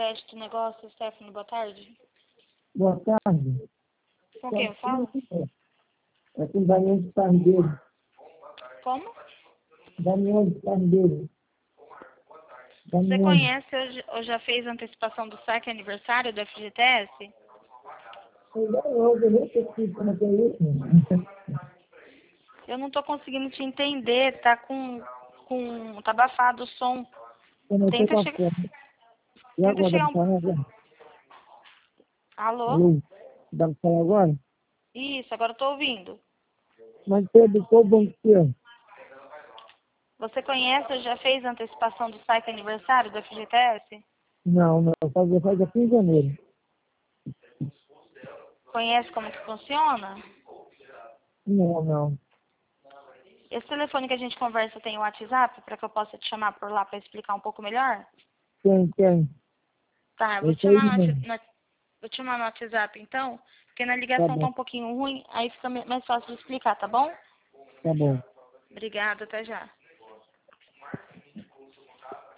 crédito, negócio, Stephanie, boa tarde. Boa tarde. Com quem eu falo? É com Daniel de Pardeiro. Como? Daniel de Pardeiro. Você conhece ou já fez antecipação do saque aniversário do FGTS? Eu nem sei como é que é isso. Eu não tô conseguindo te entender, tá tá abafado o som. Eu não sei Tenta qual chegar. foi. E Tenta agora, dá chegar pra falar agora? Alô? Alô? Dá pra falar agora? Isso, agora eu tô ouvindo. Mas Pedro, qual banco que é? Você conhece ou já fez antecipação do saque aniversário do FGTS? Não, faz aqui em janeiro. Conhece como que funciona? Não. Esse telefone que a gente conversa tem o WhatsApp para que eu possa te chamar por lá para explicar um pouco melhor? Tem. Tá, eu vou te Esse aí chamar mesmo. vou te chamar no WhatsApp então, porque na Tá ligação tá bom, um pouquinho ruim, aí fica mais fácil de explicar, tá bom? tá bom. Obrigada, até já.